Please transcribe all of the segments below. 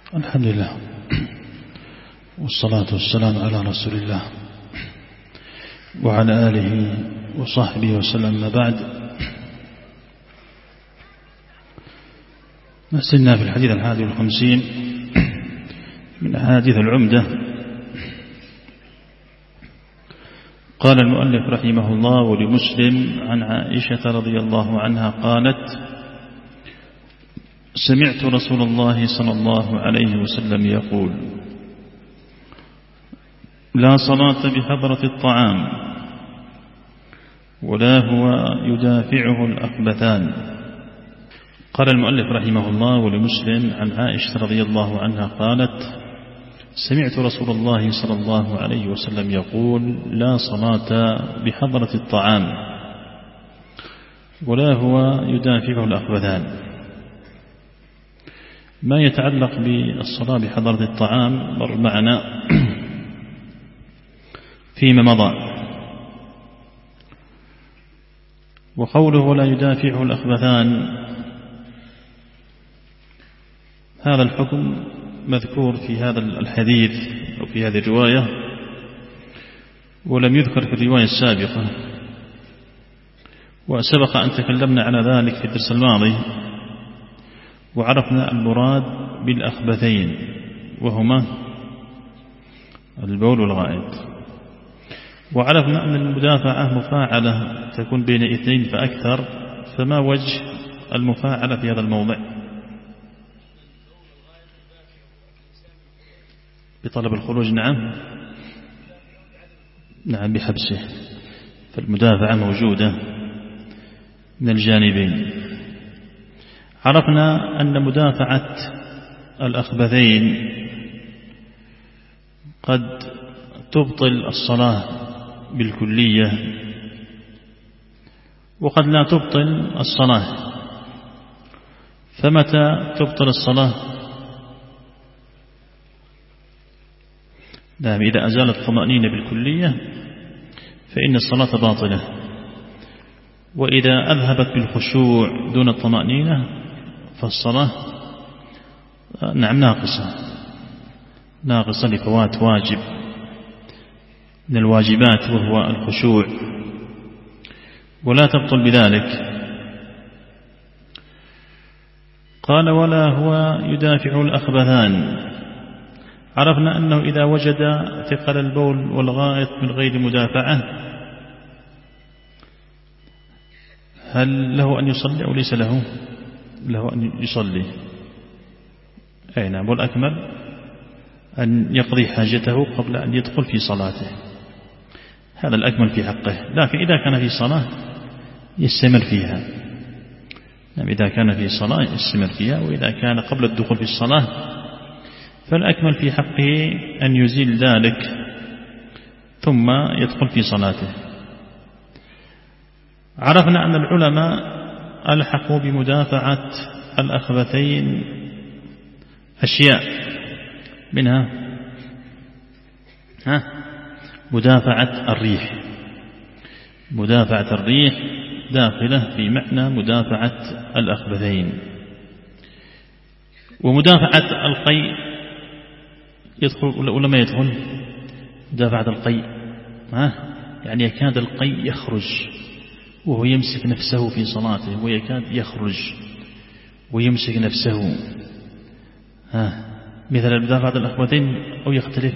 الحمد لله والصلاة والسلام على رسول الله وعلى آله وصحبه وسلم. ما بعد، نزلنا في الحديث 51 من أحاديث العمدة. قال المؤلف رحمه الله: ولمسلم عن عائشة رضي الله عنها قالت: سمعت رسول الله صلى الله عليه وسلم يقول: لا صلاة بحضرة الطعام ولا هو يدافعه الأخبثان. قال المؤلف رحمه الله: ولمسلم عن عائشة رضي الله عنها قالت: سمعت رسول الله صلى الله عليه وسلم يقول: لا صلاة بحضرة الطعام ولا هو يدافعه الأخبثان. ما يتعلق بالصلاة بحضرة الطعام مر معنا فيما مضى، وقوله ولا يدافعه الأخبثان، هذا الحكم مذكور في هذا الحديث أو في هذه الرواية، ولم يذكر في الرواية السابقة، وسبق أن تكلمنا على ذلك في الدرس الماضي، وعرفنا المراد بالأخبثين وهما البول والغائط، وعرفنا أن المدافعة مفاعلة تكون بين اثنين فأكثر، فما وجه المفاعلة في هذا الموضع؟ بطلب الخروج. نعم بحبسه، فالمدافعة موجودة من الجانبين. عرفنا أن مدافعة الأخبثين قد تبطل الصلاة بالكلية، وقد لا تبطل الصلاة. فمتى تبطل الصلاة؟ نعم، إذا أزالت الطمأنينة بالكلية فإن الصلاة باطلة، وإذا أذهبت بالخشوع دون الطمأنينة فالصلاة نعم ناقصة لفوات واجب من الواجبات وهو الخشوع، ولا تبطل بذلك. قال: ولا هو يدافع الأخبثان. عرفنا أنه إذا وجد ثقل البول والغائط من غير مدافعة، هل له أن يصلي أو ليس له؟ له أن يصلي. أي نعم، والأكمل أن يقضي حاجته قبل أن يدخل في صلاته، هذا الأكمل في حقه. لكن إذا كان في صلاة يستمر فيها. نعم، إذا كان في صلاة يستمر فيها، وإذا كان قبل الدخول في الصلاة فالأكمل في حقه أن يزيل ذلك ثم يدخل في صلاته. عرفنا أن العلماء ألحقوا بمدافعة الأخبثين أشياء، منها مدافعة الريح. مدافعة الريح داخلة في معنى مدافعة الأخبثين. ومدافعة القيء يدخل ولا ما يدخل؟ مدافعة القيء يعني يكاد القيء يخرج وهو يمسك نفسه في صلاته، ويكاد يخرج ويمسك نفسه، مثل مدافعة الأخبثين أو يختلف؟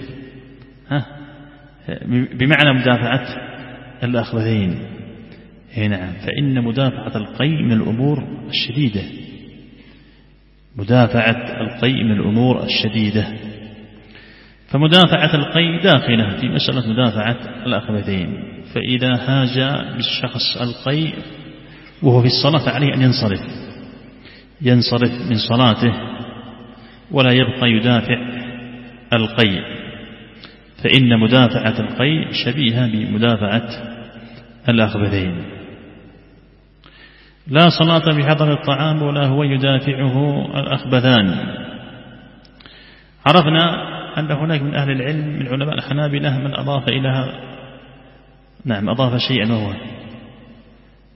بمعنى مدافعة الأخبثين. نعم، فإن مدافعة القيء من الأمور الشديدة. مدافعة القيء من الأمور الشديدة، فمدافعة القيء داخلة في مسألة مدافعة الأخبثين. فإذا هاج بالشخص القيء وهو في الصلاة فعليه أن ينصرف من صلاته ولا يبقى يدافع القيء، فإن مدافعة القيء شبيهة بمدافعة الأخبثين. لا صلاة بحضر الطعام ولا هو يدافعه الأخبثان. عرفنا أن هناك من أهل العلم من علماء الحنابلة من أضاف إليها أضاف شيئا وهو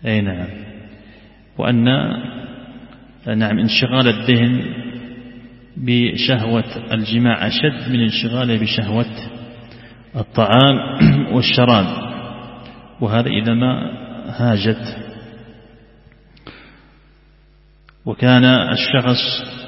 وأن انشغال الذهن بشهوة الجماع أشد من انشغاله بشهوة الطعام والشراب، وهذا إذا ما هاجت. وكان الشخص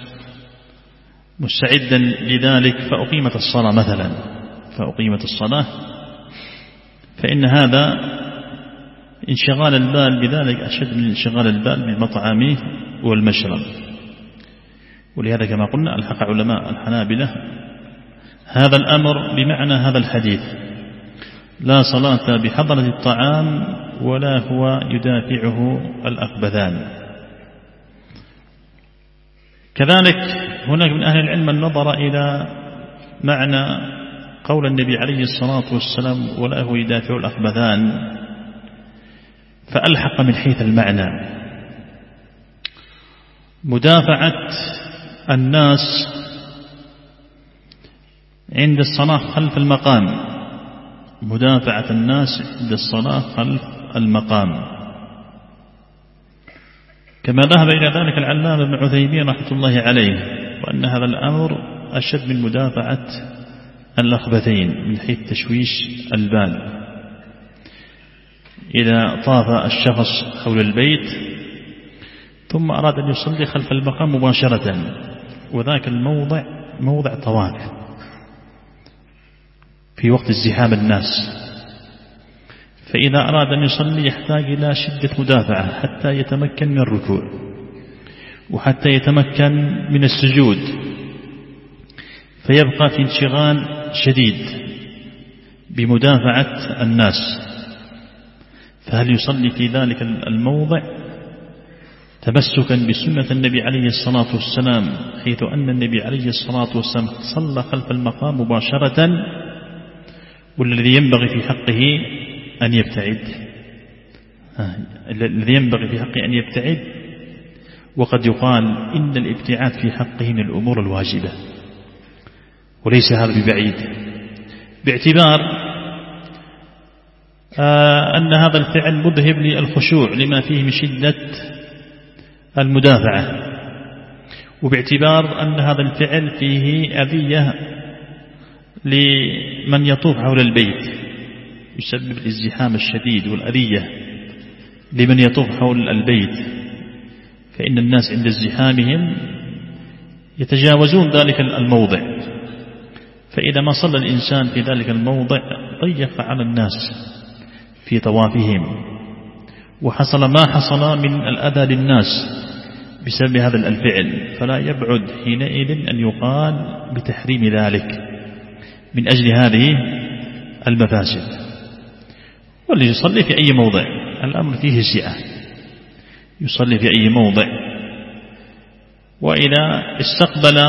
مستعدا لذلك فأقيمت الصلاة مثلا، فأقيمت الصلاة، فإن هذا انشغال البال بذلك أشد من انشغال البال بالمطعم والمشرب. ولهذا كما قلنا الحق علماء الحنابلة هذا الأمر بمعنى هذا الحديث: لا صلاة بحضرة الطعام ولا هو يدافعه الأخبثان. كذلك هناك من أهل العلم النظر إلى معنى قول النبي عليه الصلاة والسلام ولا هو يدافع الأخبثان، فألحق من حيث المعنى مدافعة الناس عند الصلاة خلف المقام، مدافعة الناس عند الصلاة خلف المقام، كما ذهب إلى ذلك العلامة ابن عثيمين رحمة الله عليه، وأن هذا الأمر أشد من مدافعة الأخبثين من حيث تشويش البال. إذا طاف الشخص حول البيت ثم أراد أن يصلي خلف المقام مباشرة، وذاك الموضع موضع طواف في وقت ازدحام الناس، فإذا أراد أن يصلي يحتاج إلى شدة مدافعة حتى يتمكن من الركوع وحتى يتمكن من السجود، فيبقى في انشغال شديد بمدافعة الناس. فهل يصلي في ذلك الموضع تمسكا بسنة النبي عليه الصلاة والسلام، حيث أن النبي عليه الصلاة والسلام صلى خلف المقام مباشرة، والذي ينبغي في حقه أن يبتعد، الذي ينبغي في حقه أن يبتعد. وقد يقال إن الابتعاد في حقه من الأمور الواجبة، وليس هذا ببعيد، باعتبار أن هذا الفعل مذهب للخشوع لما فيه من شدة المدافعة، وباعتبار أن هذا الفعل فيه أذية لمن يطوف حول البيت، يسبب الازدحام الشديد والأذية لمن يطوف حول البيت، فإن الناس عند ازدحامهم يتجاوزون ذلك الموضع، فإذا ما صلى الإنسان في ذلك الموضع ضيق على الناس في طوافهم، وحصل ما حصل من الأذى للناس بسبب هذا الفعل، فلا يبعد حينئذ أن يقال بتحريم ذلك من أجل هذه المفاسد. واللي يصلي في أي موضع الأمر فيه سعة، يصلي في أي موضع، وإذا استقبل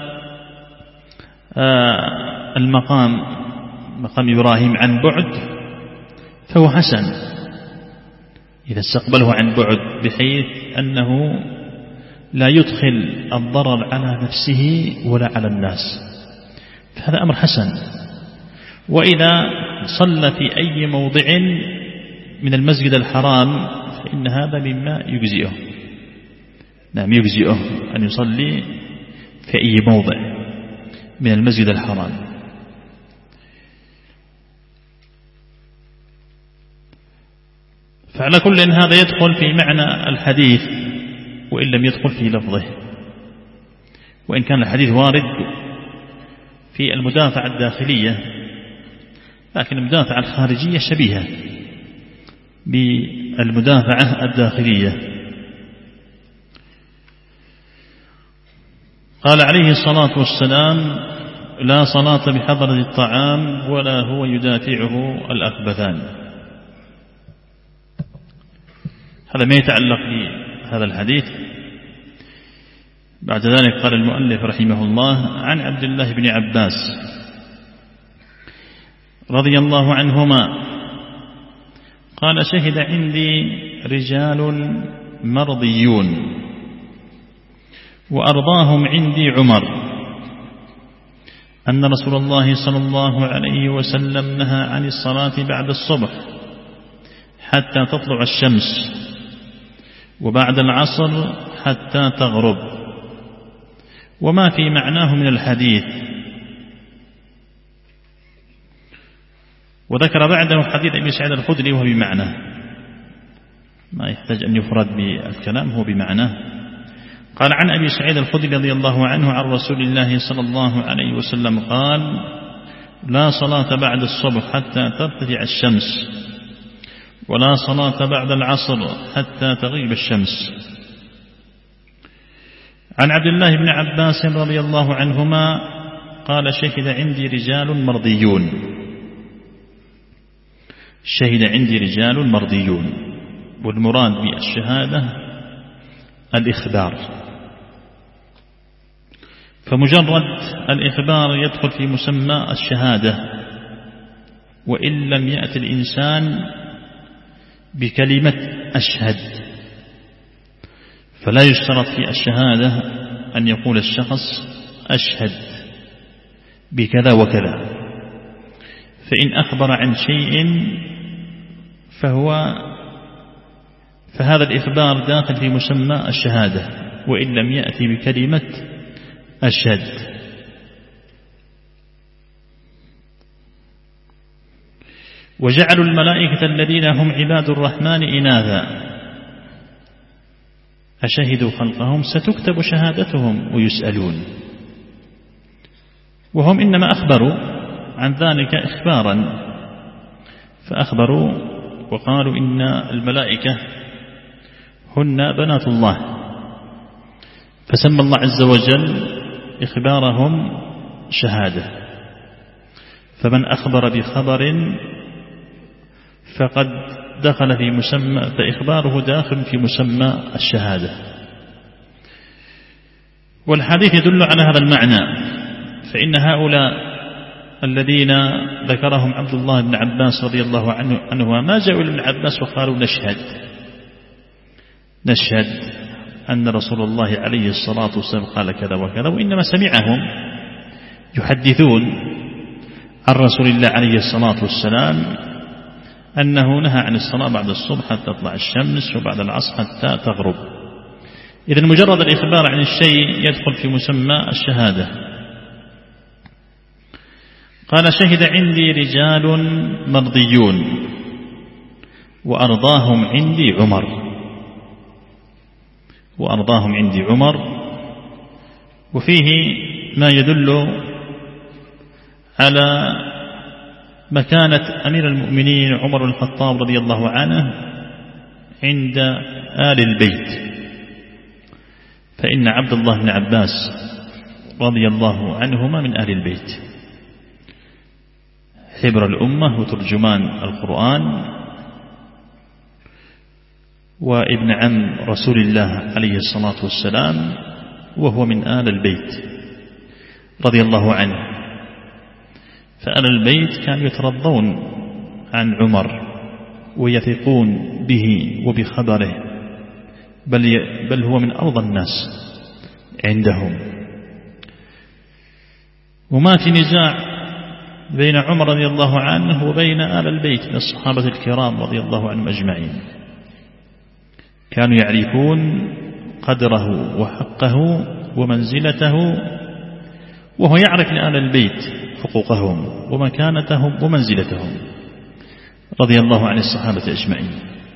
المقام مقام إبراهيم عن بعد فهو حسن، إذا استقبله عن بعد بحيث أنه لا يدخل الضرر على نفسه ولا على الناس، فهذا أمر حسن. وإذا صلى في أي موضع من المسجد الحرام فإن هذا مما يجزئه، نعم يجزئه أن يصلي في أي موضع من المسجد الحرام. فعلى كل إن هذا يدخل في معنى الحديث وإن لم يدخل في لفظه، وإن كان الحديث وارد في المدافعة الداخلية، لكن المدافعة الخارجية شبيهة بالمدافعة الداخلية. قال عليه الصلاة والسلام: لا صلاة بحضرة الطعام ولا هو يدافعه الأخبثان. هذا ما يتعلق بهذا الحديث. بعد ذلك قال المؤلف رحمه الله: عن عبد الله بن عباس رضي الله عنهما قال: شهد عندي رجال مرضيون وأرضاهم عندي عمر أن رسول الله صلى الله عليه وسلم نهى عن الصلاة بعد الصبح حتى تطلع الشمس، وبعد العصر حتى تغرب، وما في معناه من الحديث. وذكر بعده حديث أبي سعيد الخدري وهو بمعناه، ما يحتاج أن يفرد بالكلام، هو بمعناه. قال عن أبي سعيد الخدري رضي الله عنه عن رسول الله صلى الله عليه وسلم قال: لا صلاة بعد الصبح حتى ترتفع الشمس، ولا صلاة بعد العصر حتى تغيب الشمس. عن عبد الله بن عباس رضي الله عنهما قال: شهد عندي رجال مرضيون. شهد عندي رجال مرضيون، والمراد بالشهادة الإخبار، فمجرد الإخبار يدخل في مسمى الشهادة، وإن لم يأتي الإنسان بكلمة أشهد، فلا يشترط في الشهادة أن يقول الشخص أشهد بكذا وكذا، فإن أخبر عن شيء فهذا الإخبار داخل في مسمى الشهادة، وإن لم يأتي بكلمة أشهد. وجعلوا الملائكة الذين هم عباد الرحمن إناثا أشهدوا خلقهم ستكتب شهادتهم ويسألون. وهم إنما أخبروا عن ذلك إخبارا، فأخبروا وقالوا إن الملائكة هن بنات الله، فسمى الله عز وجل إخبارهم شهادة. فمن أخبر بخبر فقد دخل في مسمى، فإخباره داخل في مسمى الشهادة. والحديث يدل على هذا المعنى، فإن هؤلاء الذين ذكرهم عبد الله بن عباس رضي الله عنه ما جاءوا إلى ابن عباس وقالوا نشهد أن رسول الله عليه الصلاة والسلام قال كذا وكذا، وإنما سمعهم يحدثون عن رسول الله عليه الصلاة والسلام أنه نهى عن الصلاة بعد الصبح حتى تطلع الشمس، وبعد العصر حتى تغرب. إذن مجرد الإخبار عن الشيء يدخل في مسمى الشهادة. قال: شهد عندي رجال مرضيون وأرضاهم عندي عمر. وأرضاهم عندي عمر، وفيه ما يدل على مكانة أمير المؤمنين عمر بن الخطاب رضي الله عنه عند آل البيت، فإن عبد الله بن عباس رضي الله عنهما من آل البيت، حبر الأمة وترجمان القرآن، وابن عم رسول الله عليه الصلاة والسلام، وهو من آل البيت رضي الله عنه. فآل البيت كانوا يترضون عن عمر ويثقون به وبخبره، بل هو من أرضى الناس عندهم. وما في نزاع بين عمر رضي الله عنه وبين آل البيت من الصحابة الكرام رضي الله عنهم أجمعين، كانوا يعرفون قدره وحقه ومنزلته، وهو يعرف لآل البيت حقوقهم ومكانتهم ومنزلتهم رضي الله عن الصحابة أجمعين.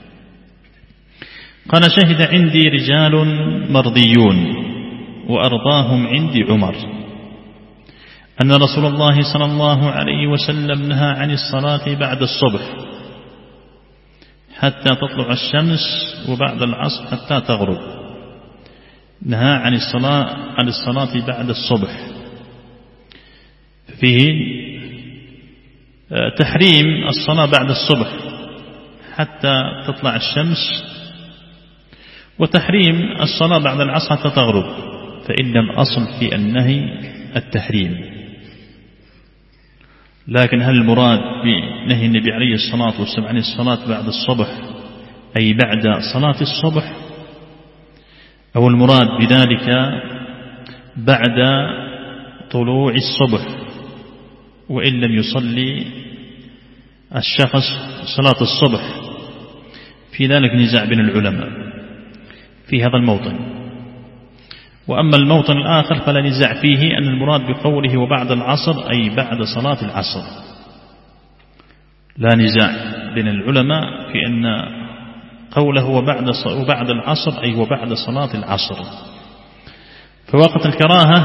قال: شهد عندي رجال مرضيون وأرضاهم عندي عمر أن رسول الله صلى الله عليه وسلم نهى عن الصلاة بعد الصبح حتى تطلع الشمس، وبعد العصر حتى تغرب. نهى عن الصلاة بعد الصبح، فيه تحريم الصلاة بعد الصبح حتى تطلع الشمس، وتحريم الصلاة بعد العصر حتى تغرب، فإن الأصل في النهي التحريم. لكن هل المراد بنهي النبي عليه الصلاة والسلام عن الصلاة بعد الصبح أي بعد صلاة الصبح، أو المراد بذلك بعد طلوع الصبح وإن لم يصلي الشخص صلاة الصبح؟ في ذلك نزاع بين العلماء في هذا الموطن. وأما الموطن الآخر فلا نزاع فيه أن المراد بقوله وبعد العصر أي بعد صلاة العصر. لا نزاع بين العلماء في أن قوله وبعد العصر أي وبعد صلاة العصر. فوقت الكراهة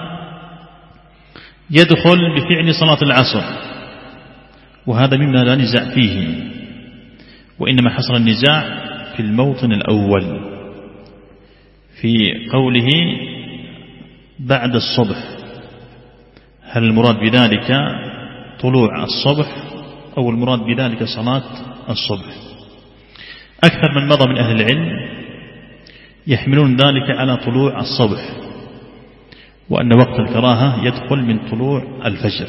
يدخل بفعل صلاة العصر، وهذا مما لا نزاع فيه، وإنما حصل النزاع في الموطن الأول في قوله بعد الصبح، هل المراد بذلك طلوع الصبح أو المراد بذلك صلاة الصبح؟ أكثر من مضى من أهل العلم يحملون ذلك على طلوع الصبح، وأن وقت الكراهة يدخل من طلوع الفجر،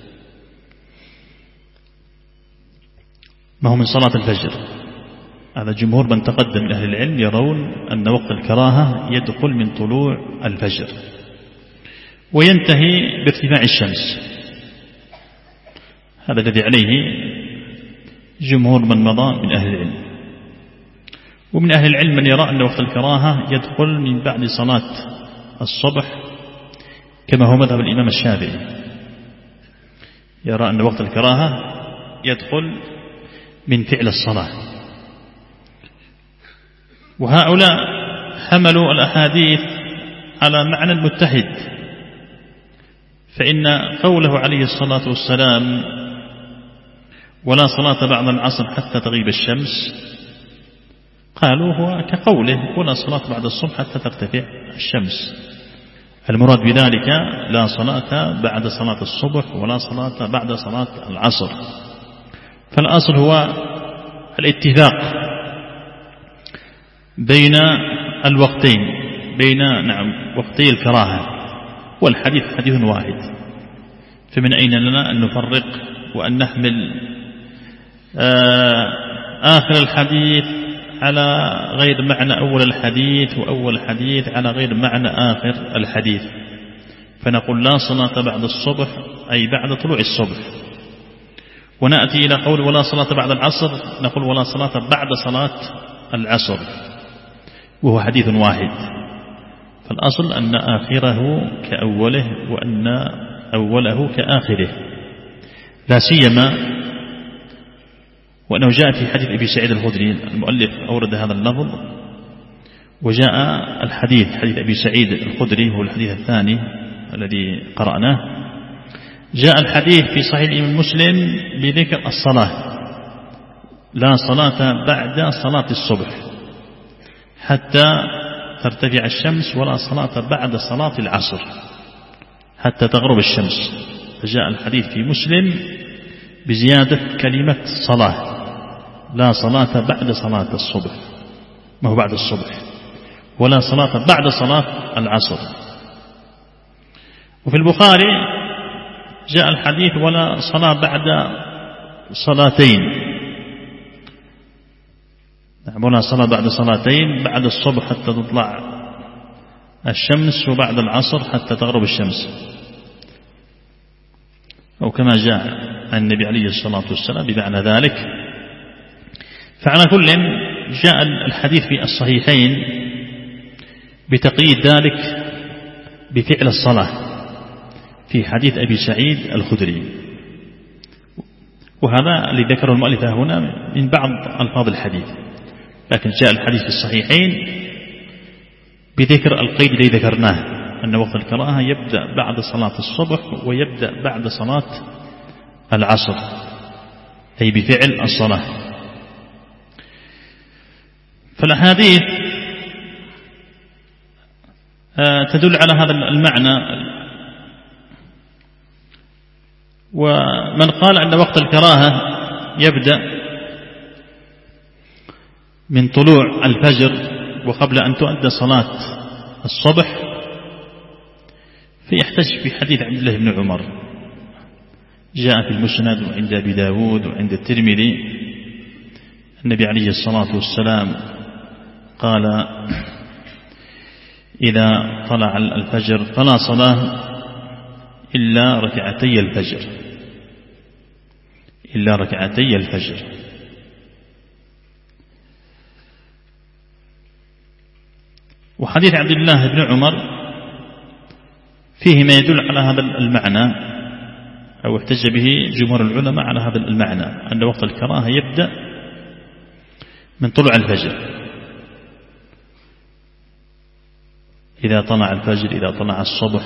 ما هو من صلاة الفجر. هذا جمهور من تقدم من أهل العلم يرون أن وقت الكراهة يدخل من طلوع الفجر وينتهي بارتفاع الشمس. هذا الذي عليه جمهور من مضى من أهل العلم. ومن أهل العلم من يرى أن وقت الكراهة يدخل من بعد صلاة الصبح، كما هو مذهب الإمام الشافعي، يرى أن وقت الكراهة يدخل من فعل الصلاة. وهؤلاء حملوا الأحاديث على معنى متحد، فإن قوله عليه الصلاة والسلام ولا صلاة بعد العصر حتى تغيب الشمس، قالوا هو كقوله ولا صلاة بعد الصبح حتى ترتفع الشمس. المراد بذلك لا صلاة بعد صلاة الصبح ولا صلاة بعد صلاة العصر. فالأصل هو الاتفاق بين الوقتين، بين وقتي الكراهة، والحديث حديث واحد، فمن أين لنا أن نفرق وأن نحمل آخر الحديث على غير معنى أول الحديث وأول الحديث على غير معنى آخر الحديث؟ فنقول لا صلاة بعد الصبح أي بعد طلوع الصبح، ونأتي إلى قول ولا صلاة بعد العصر نقول ولا صلاة بعد صلاة العصر، وهو حديث واحد. فالأصل أن آخره كأوله وأن أوله كآخره، لا سيما وأنه جاء في حديث أبي سعيد الخدري، المؤلف أورد هذا اللفظ، وجاء الحديث حديث أبي سعيد الخدري هو الحديث الثاني الذي قرأناه، جاء الحديث في صحيح الإمام مسلم بذكر الصلاة، لا صلاة بعد صلاة الصبح حتى ترتفع الشمس ولا صلاة بعد صلاة العصر حتى تغرب الشمس. فجاء الحديث في مسلم بزيادة كلمة صلاة، لا صلاة بعد صلاة الصبح، ما هو بعد الصبح، ولا صلاة بعد صلاة العصر. وفي البخاري جاء الحديث ولا صلاة بعد صلاتين، ولا صلاة بعد صلاتين، بعد الصبح حتى تطلع الشمس وبعد العصر حتى تغرب الشمس، أو كما جاء عن النبي عليه الصلاة والسلام بمعنى ذلك. فعلى كل جاء الحديث في الصحيحين بتقييد ذلك بفعل الصلاة في حديث أبي سعيد الخدري، وهذا اللي ذكره المؤلف هنا من بعض ألفاظ الحديث، لكن جاء الحديث في الصحيحين بذكر القيد الذي ذكرناه أن وقت الكراهة يبدأ بعد صلاة الصبح ويبدأ بعد صلاة العصر، أي بفعل الصلاة. فالأحاديث تدل على هذا المعنى. ومن قال أن وقت الكراهة يبدأ من طلوع الفجر وقبل أن تؤدى صلاة الصبح فيحتج في حديث عبد الله بن عمر جاء في المسند وعند أبي داود وعند الترمذي، النبي عليه الصلاة والسلام قال إذا طلع الفجر فلا صلاة إلا ركعتي الفجر، إلا ركعتي الفجر. وحديث عبد الله بن عمر فيه ما يدل على هذا المعنى، أو احتج به جمهور العلماء على هذا المعنى، أن وقت الكراهة يبدأ من طلوع الفجر، إذا طلع الفجر، إذا طلع الصبح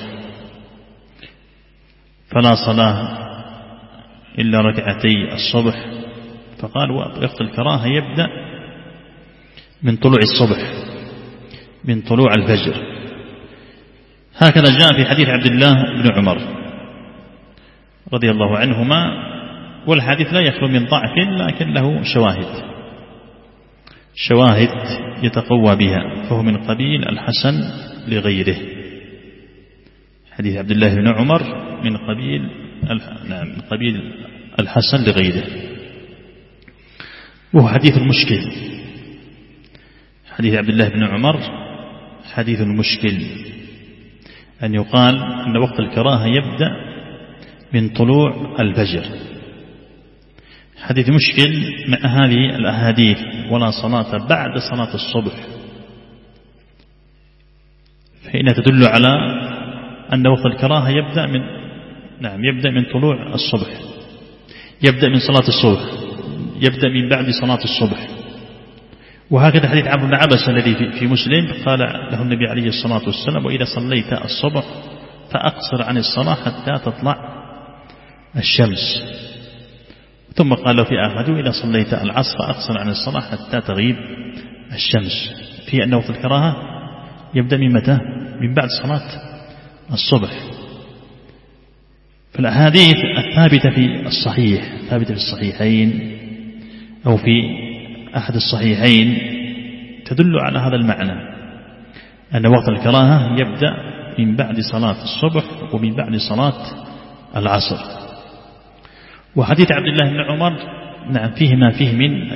فلا صلاة إلا ركعتي الصبح، فقال وقت الكراهة يبدأ من طلوع الصبح، من طلوع الفجر. هكذا جاء في حديث عبد الله بن عمر رضي الله عنهما، والحديث لا يخلو من ضعف لكن له شواهد يتقوى بها، فهو من قبيل الحسن لغيره. حديث عبد الله بن عمر من قبيل الحسن لغيره، وهو حديث مشكل. حديث عبد الله بن عمر حديث مشكل، أن يقال أن وقت الكراهة يبدأ من طلوع الفجر، حديث مشكل مع هذه الأحاديث ولا صلاة بعد صلاة الصبح، فإنها تدل على أن وقت الكراهة يبدأ من طلوع الصبح، يبدأ من صلاة الصبح، يبدأ من بعد صلاة الصبح. وهكذا حديث عمرو بن عبس الذي في مسلم قال له النبي عليه الصلاة والسلام: وإذا صليت الصبح فأقصر عن الصلاة حتى تطلع الشمس. ثم قال له في آخر: إذا صليت العصر فأقصر عن الصلاة حتى تغيب الشمس، في أن وقت الكراهة يبدأ من متى؟ من بعد صلاة الصبح. فالأحاديث الثابتة في الصحيح، ثابتة في الصحيحين أو في أحد الصحيحين، تدل على هذا المعنى، أن وقت الكراهة يبدأ من بعد صلاة الصبح ومن بعد صلاة العصر. وحديث عبد الله بن عمر فيه ما فيه من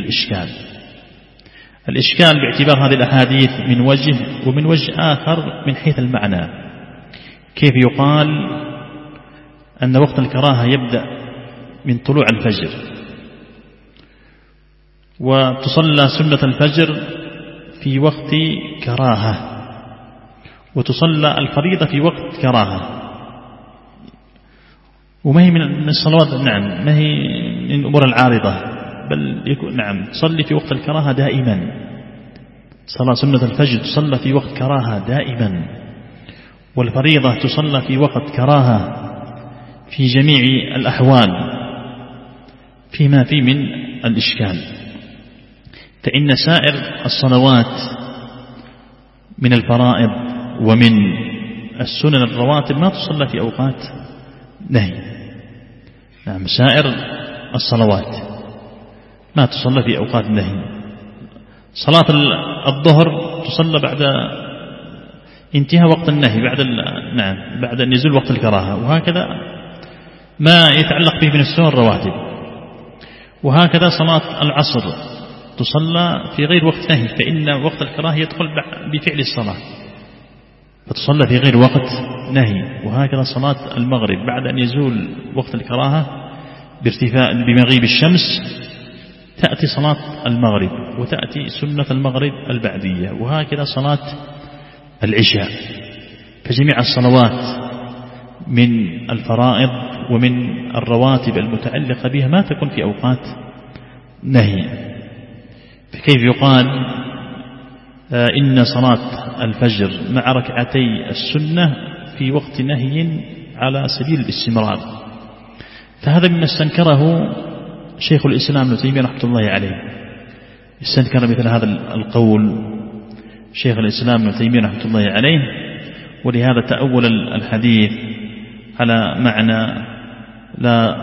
الإشكال باعتبار هذه الأحاديث من وجه، ومن وجه آخر من حيث المعنى. كيف يقال أن وقت الكراهة يبدأ من طلوع الفجر، وتصلى سنة الفجر في وقت كراهة، وتصلى الفريضة في وقت كراهة، وما هي من الصلوات ما هي من الأمور العارضة، بل تصلي في وقت الكراهة دائما. صلاة سنة الفجر تصلى في وقت كراهة دائما، والفريضة تصلى في وقت كراهة في جميع الأحوال، فيما فيه من الإشكال. فإن سائر الصلوات من الفرائض ومن السنن الرواتب ما تصلى في أوقات نهي. سائر الصلوات ما تصلى في أوقات النهي. صلاة الظهر تصلى بعد انتهاء وقت النهي، بعد نزول وقت الكراهة، وهكذا ما يتعلق به من السنن الرواتب. وهكذا صلاة العصر تصلى في غير وقت نهي، فإن وقت الكراهة يدخل بفعل الصلاة، فتصلى في غير وقت نهي. وهكذا صلاة المغرب بعد أن يزول وقت الكراهة بمغيب الشمس تأتي صلاة المغرب، وتأتي سنة المغرب البعدية. وهكذا صلاة العشاء. فجميع الصلوات من الفرائض ومن الرواتب المتعلقة بها ما تكون في أوقات نهي. فكيف يقال إن صلاة الفجر مع ركعتي السنة في وقت نهي على سبيل الاستمرار؟ فهذا مما استنكره شيخ الإسلام ابن تيمية رحمة الله عليه. استنكر مثل هذا القول شيخ الإسلام ابن تيمية رحمة الله عليه، ولهذا تأول الحديث على معنى لا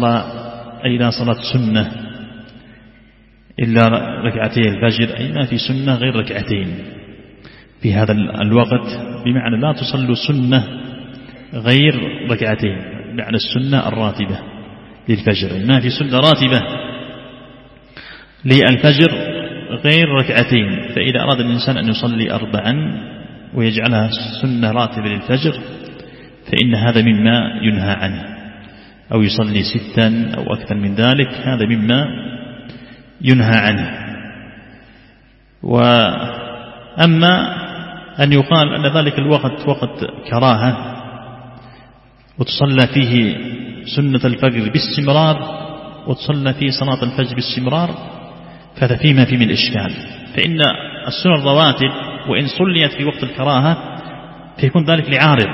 صلاة سنة إلا ركعتي الفجر، أي ما في سنة غير ركعتين في هذا الوقت، بمعنى لا تصلوا سنة غير ركعتين، بمعنى السنة الراتبة للفجر، ما في سنة راتبة للفجر غير ركعتين. فإذا أراد الإنسان أن يصلي 4 ويجعلها سنة راتبة للفجر فإن هذا مما ينهى عنه، أو يصلي 6 أو أكثر من ذلك، هذا مما ينهى عنه. وأما أن يقال أن ذلك الوقت وقت كراهة وتصلى فيه سنة الفجر باستمرار وتصلى فيه صلاة الفجر باستمرار، فهذا فيما فيه من الإشكال. فإن السنة الرواتب وإن صليت في وقت الكراهة فيكون ذلك لعارض،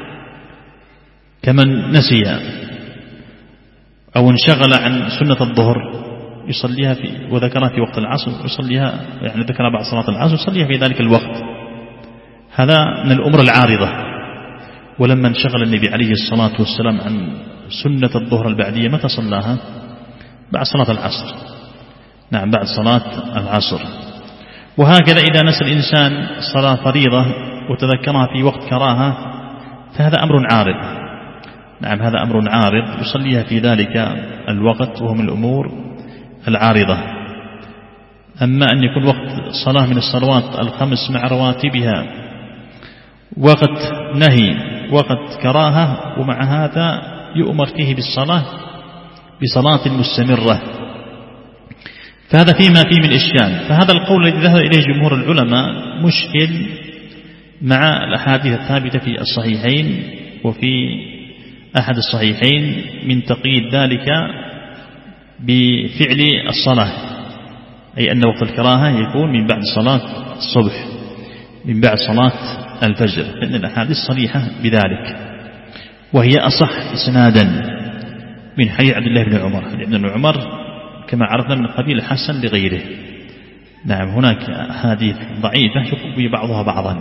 كمن نسي أو انشغل عن سنة الظهر يصليها وذكرها في وقت العصر يصليها، يعني ذكرها بعد صلاة العصر يصليها في ذلك الوقت، هذا من الأمور العارضة. ولما انشغل النبي عليه الصلاة والسلام عن سنة الظهر البعدية متى صلاها؟ بعد صلاة العصر. نعم، بعد صلاة العصر. وهكذا إذا نسى الإنسان صلاة فريضة وتذكرها في وقت كراهة فهذا أمر عارض. نعم، هذا أمر عارض يصليها في ذلك الوقت، وهو من الأمور العارضة. أما أن يكون وقت صلاة من الصلوات الخمس مع رواتبها وقت نهي وقت كراهة، ومع هذا يؤمر فيه بصلاة مستمرة، فهذا فيما فيه من إشكال. فهذا القول الذي ذهب إليه جمهور العلماء مشكل مع الأحاديث الثابتة في الصحيحين وفي أحد الصحيحين من تقييد ذلك بفعل الصلاة، أي أن وقت الكراهة يكون من بعد صلاة الصبح، من بعد صلاة الفجر، فإن الأحاديث صريحة بذلك، وهي أصح إسنادا من حديث عبد الله بن عمر. لأن ابن عمر كما عرفنا من قبيل الحسن لغيره. نعم، هناك أحاديث ضعيفة يقوي بعضها بعضا.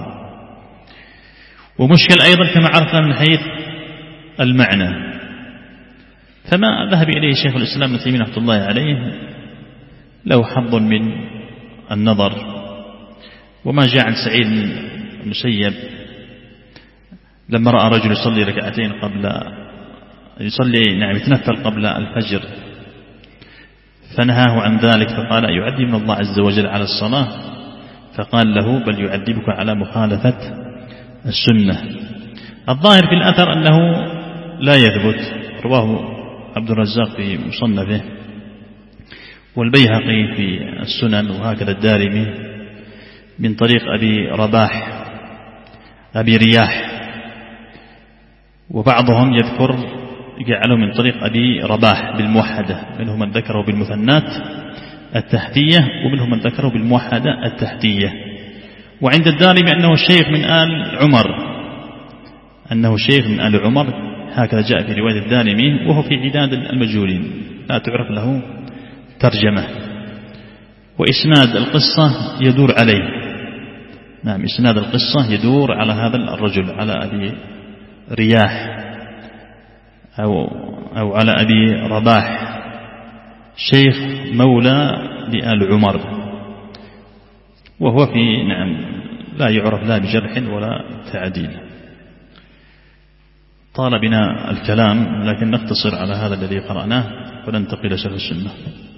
ومشكل أيضا كما عرفنا من حيث المعنى، فما ذهب إليه شيخ الإسلام ابن تيمية رحمة الله عليه له حظ من النظر. وما جاء عن سعيد بن المسيب لما رأى رجل يصلي ركعتين يتنفل قبل الفجر فنهاه عن ذلك، فقال: يعذب من الله عز وجل على الصلاة؟ فقال له: بل يعذبك على مخالفة السنة. الظاهر في الأثر أنه لا يثبت، رواه عبد الرزاق في مصنفه والبيهقي في السنن، وهكذا الدارمي من طريق أبي رياح، وبعضهم يذكر جعله من طريق أبي رباح بالموحدة، منهم من ذكره بالمثنات التحتية ومنهم من ذكره بالموحدة التحتية. وعند الدارمي أنه شيخ من آل عمر، هكذا جاء في رواية الدارمي، وهو في عداد المجهولين لا تعرف له ترجمة، وإسناد القصة يدور عليه. نعم، إسناد القصة يدور على هذا الرجل، على أبي رياح أو على أبي رباح، شيخ مولى لآل عمر، وهو في لا يعرف لا بجرح ولا تعديل. طال بنا الكلام، لكن نقتصر على هذا الذي قرأناه وننتقل إلى شرح السنة.